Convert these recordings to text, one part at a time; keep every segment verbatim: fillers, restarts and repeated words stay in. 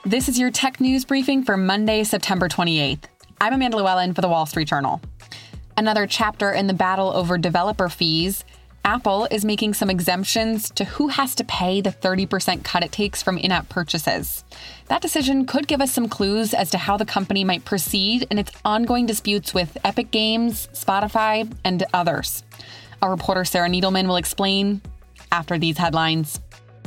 This is your tech news briefing for Monday, September twenty-eighth. I'm Amanda Llewellyn for The Wall Street Journal. Another chapter in the battle over developer fees. Apple is making some exemptions to who has to pay the thirty percent cut it takes from in-app purchases. That decision could give us some clues as to how the company might proceed in its ongoing disputes with Epic Games, Spotify, and others. Our reporter Sarah Needleman will explain after these headlines.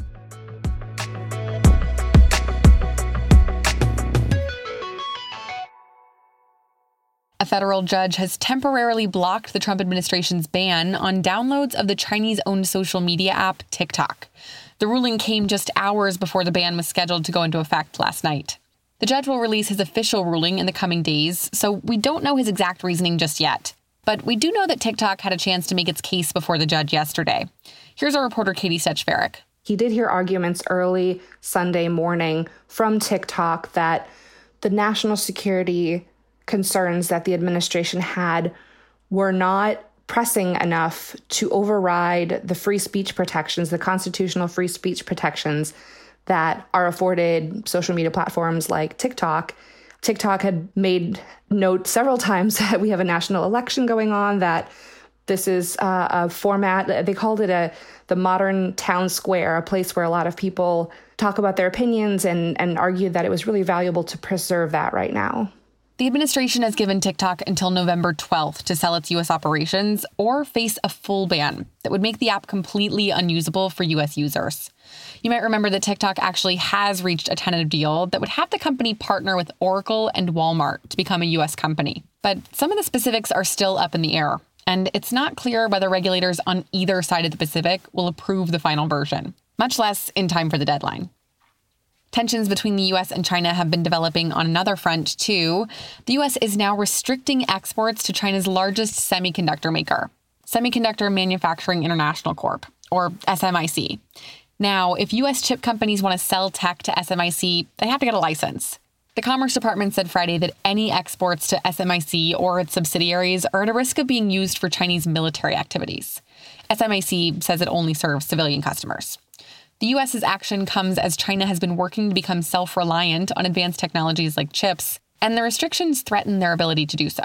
A federal judge has temporarily blocked the Trump administration's ban on downloads of the Chinese-owned social media app TikTok. The ruling came just hours before the ban was scheduled to go into effect last night. The judge will release his official ruling in the coming days, so we don't know his exact reasoning just yet. But we do know that TikTok had a chance to make its case before the judge yesterday. Here's our reporter Katie Stechverick. He did hear arguments early Sunday morning from TikTok that the national security concerns that the administration had were not pressing enough to override the free speech protections, the constitutional free speech protections that are afforded social media platforms like TikTok. TikTok had made note several times that we have a national election going on, that this is uh, a format, they called it a the modern town square, a place where a lot of people talk about their opinions, and, and argued that it was really valuable to preserve that right now. The administration has given TikTok until November twelfth to sell its U S operations or face a full ban that would make the app completely unusable for U S users. You might remember that TikTok actually has reached a tentative deal that would have the company partner with Oracle and Walmart to become a U S company. But some of the specifics are still up in the air, and it's not clear whether regulators on either side of the Pacific will approve the final version, much less in time for the deadline. Tensions between the U S and China have been developing on another front, too. The U S is now restricting exports to China's largest semiconductor maker, Semiconductor Manufacturing International Corp, or S M I C. Now, if U S chip companies want to sell tech to S M I C, they have to get a license. The Commerce Department said Friday that any exports to S M I C or its subsidiaries are at a risk of being used for Chinese military activities. S M I C says it only serves civilian customers. The U S's action comes as China has been working to become self-reliant on advanced technologies like chips, and the restrictions threaten their ability to do so.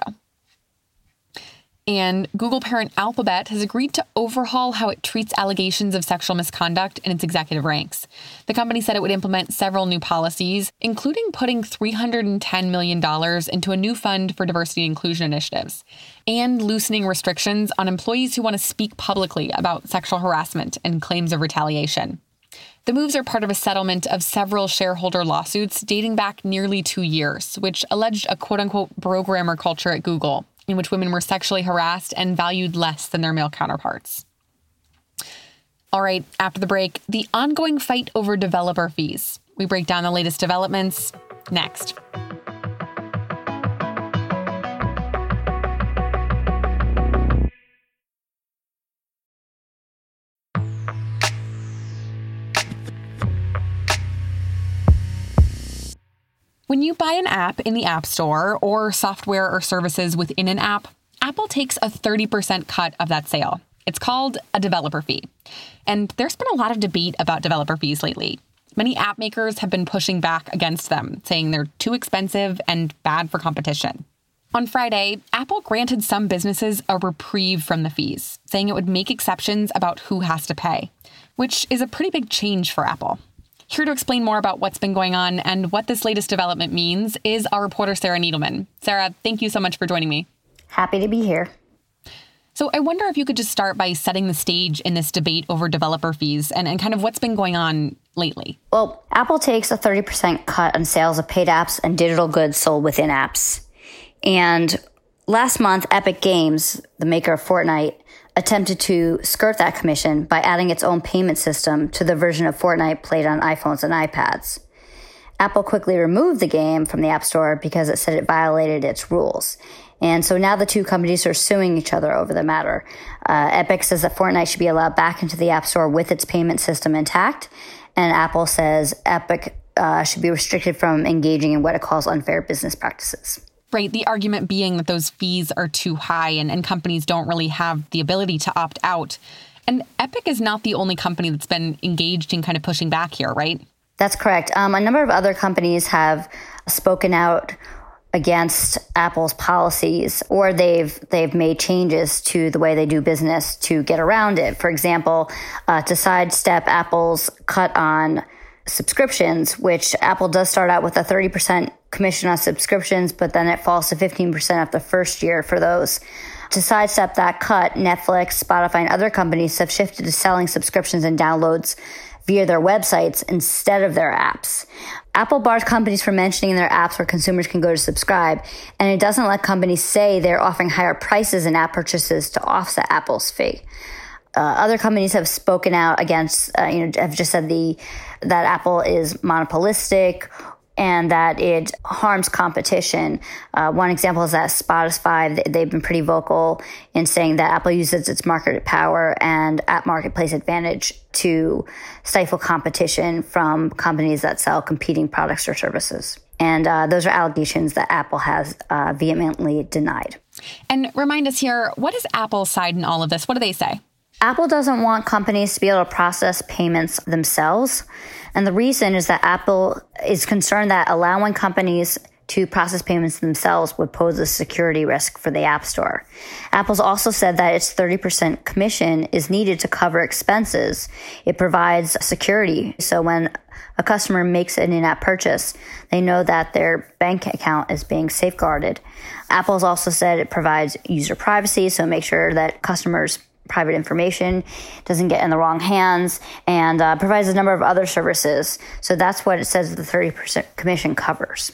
And Google parent Alphabet has agreed to overhaul how it treats allegations of sexual misconduct in its executive ranks. The company said it would implement several new policies, including putting three hundred ten million dollars into a new fund for diversity and inclusion initiatives, and loosening restrictions on employees who want to speak publicly about sexual harassment and claims of retaliation. The moves are part of a settlement of several shareholder lawsuits dating back nearly two years, which alleged a quote-unquote bro-grammar culture at Google, in which women were sexually harassed and valued less than their male counterparts. All right, after the break, the ongoing fight over developer fees. We break down the latest developments next. When you buy an app in the App Store or software or services within an app, Apple takes a thirty percent cut of that sale. It's called a developer fee. And there's been a lot of debate about developer fees lately. Many app makers have been pushing back against them, saying they're too expensive and bad for competition. On Friday, Apple granted some businesses a reprieve from the fees, saying it would make exceptions about who has to pay, which is a pretty big change for Apple. Here to explain more about what's been going on and what this latest development means is our reporter, Sarah Needleman. Sarah, thank you so much for joining me. Happy to be here. So I wonder if you could just start by setting the stage in this debate over developer fees and, and kind of what's been going on lately. Well, Apple takes a thirty percent cut on sales of paid apps and digital goods sold within apps. And last month, Epic Games, the maker of Fortnite, attempted to skirt that commission by adding its own payment system to the version of Fortnite played on iPhones and iPads. Apple quickly removed the game from the App Store because it said it violated its rules. And so now the two companies are suing each other over the matter. Uh, Epic says that Fortnite should be allowed back into the App Store with its payment system intact. And Apple says Epic uh, should be restricted from engaging in what it calls unfair business practices. Right. The argument being that those fees are too high and, and companies don't really have the ability to opt out. And Epic is not the only company that's been engaged in kind of pushing back here, right? That's correct. Um, a number of other companies have spoken out against Apple's policies, or they've they've made changes to the way they do business to get around it. For example, uh, to sidestep Apple's cut on subscriptions, which Apple does start out with a thirty percent commission on subscriptions, but then it falls to fifteen percent after the first year for those. To sidestep that cut, Netflix, Spotify, and other companies have shifted to selling subscriptions and downloads via their websites instead of their apps. Apple bars companies from mentioning their apps where consumers can go to subscribe, and it doesn't let companies say they're offering higher prices in app purchases to offset Apple's fee. Uh, other companies have spoken out against, uh, you know, have just said the that Apple is monopolistic and that it harms competition. Uh, one example is that Spotify, they've been pretty vocal in saying that Apple uses its market power and app marketplace advantage to stifle competition from companies that sell competing products or services. And uh, those are allegations that Apple has uh, vehemently denied. And remind us here, what is Apple's side in all of this? What do they say? Apple doesn't want companies to be able to process payments themselves. And the reason is that Apple is concerned that allowing companies to process payments themselves would pose a security risk for the App Store. Apple's also said that its thirty percent commission is needed to cover expenses. It provides security. So when a customer makes an in-app purchase, they know that their bank account is being safeguarded. Apple's also said it provides user privacy, so make sure that customers' private information doesn't get in the wrong hands, and uh, provides a number of other services. So that's what it says the thirty percent commission covers.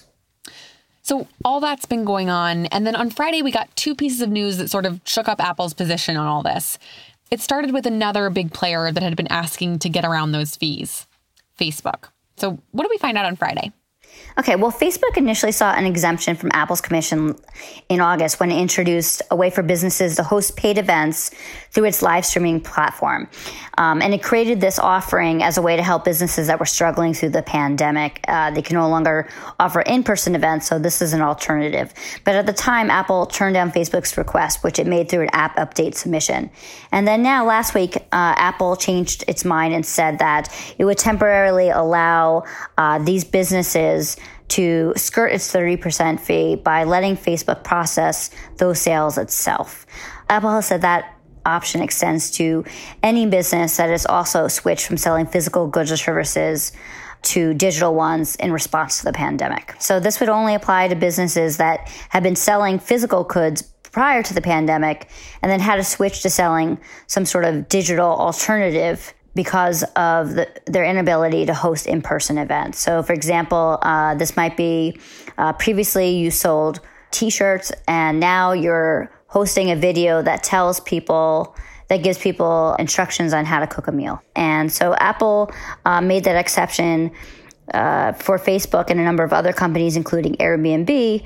So all that's been going on. And then on Friday, we got two pieces of news that sort of shook up Apple's position on all this. It started with another big player that had been asking to get around those fees, Facebook. So what did we find out on Friday? Okay, well, Facebook initially sought an exemption from Apple's commission in August when it introduced a way for businesses to host paid events through its live streaming platform. Um, and it created this offering as a way to help businesses that were struggling through the pandemic. Uh, they can no longer offer in-person events, so this is an alternative. But at the time, Apple turned down Facebook's request, which it made through an app update submission. And then now, last week, uh, Apple changed its mind and said that it would temporarily allow uh, these businesses to skirt its thirty percent fee by letting Facebook process those sales itself. Apple has said that option extends to any business that has also switched from selling physical goods or services to digital ones in response to the pandemic. So this would only apply to businesses that have been selling physical goods prior to the pandemic and then had to switch to selling some sort of digital alternative because of the, their inability to host in-person events. So, for example, uh, this might be uh, previously you sold T-shirts and now you're hosting a video that tells people, that gives people instructions on how to cook a meal. And so Apple uh, made that exception uh, for Facebook and a number of other companies, including Airbnb,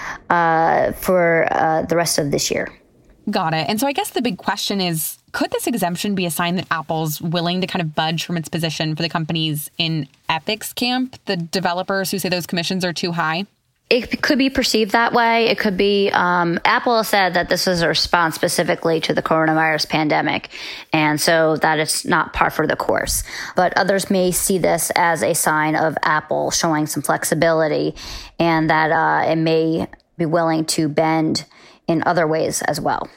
uh, for uh, the rest of this year. Got it. And so I guess the big question is, could this exemption be a sign that Apple's willing to kind of budge from its position for the companies in Epic's camp, the developers who say those commissions are too high? It could be perceived that way. It could be, um, Apple said that this is a response specifically to the coronavirus pandemic, and so that it's not par for the course. But others may see this as a sign of Apple showing some flexibility and that uh, it may be willing to bend in other ways as well.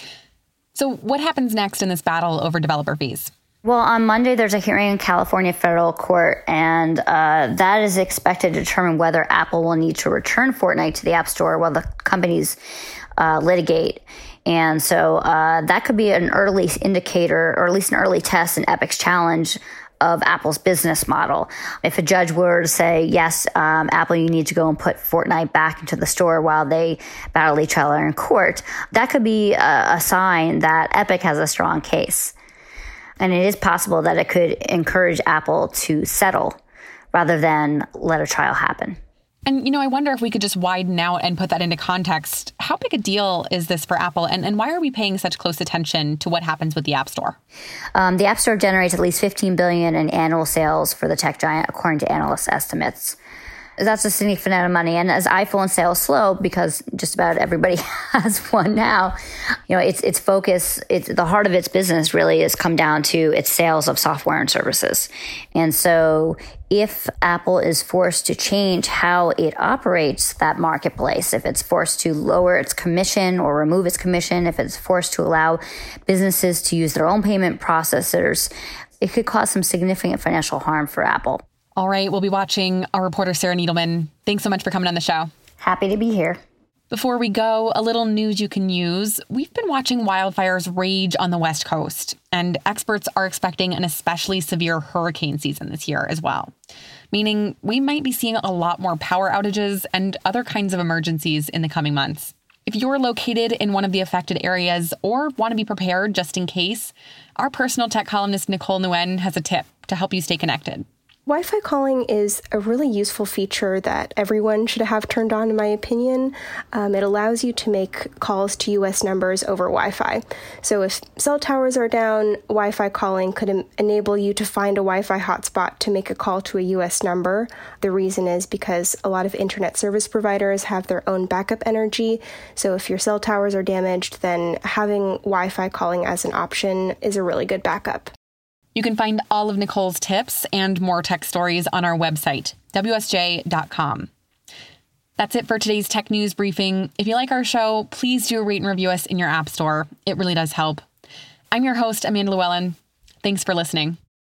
So what happens next in this battle over developer fees? Well, on Monday, there's a hearing in California federal court, and uh, that is expected to determine whether Apple will need to return Fortnite to the App Store while the companies uh, litigate. And so uh, that could be an early indicator, or at least an early test in Epic's challenge of Apple's business model. If a judge were to say, yes, um, Apple, you need to go and put Fortnite back into the store while they battle each other in court, that could be a, a sign that Epic has a strong case. And it is possible that it could encourage Apple to settle rather than let a trial happen. And, you know, I wonder if we could just widen out and put that into context. How big a deal is this for Apple? And, and why are we paying such close attention to what happens with the App Store? Um, the App Store generates at least fifteen billion dollars in annual sales for the tech giant, according to analyst estimates. That's a significant amount of money. And as iPhone sales slow, because just about everybody has one now, you know, its its focus, it's the heart of its business really has come down to its sales of software and services. And so if Apple is forced to change how it operates that marketplace, if it's forced to lower its commission or remove its commission, if it's forced to allow businesses to use their own payment processors, it could cause some significant financial harm for Apple. All right, we'll be watching. Our reporter, Sarah Needleman. Thanks so much for coming on the show. Happy to be here. Before we go, a little news you can use. We've been watching wildfires rage on the West Coast, and experts are expecting an especially severe hurricane season this year as well, meaning we might be seeing a lot more power outages and other kinds of emergencies in the coming months. If you're located in one of the affected areas or want to be prepared just in case, our personal tech columnist Nicole Nguyen has a tip to help you stay connected. Wi-Fi calling is a really useful feature that everyone should have turned on, in my opinion. Um, it allows you to make calls to U S numbers over Wi-Fi. So if cell towers are down, Wi-Fi calling could em- enable you to find a Wi-Fi hotspot to make a call to a U S number. The reason is because a lot of internet service providers have their own backup energy. So if your cell towers are damaged, then having Wi-Fi calling as an option is a really good backup. You can find all of Nicole's tips and more tech stories on our website, W S J dot com. That's it for today's tech news briefing. If you like our show, please do rate and review us in your app store. It really does help. I'm your host, Amanda Llewellyn. Thanks for listening.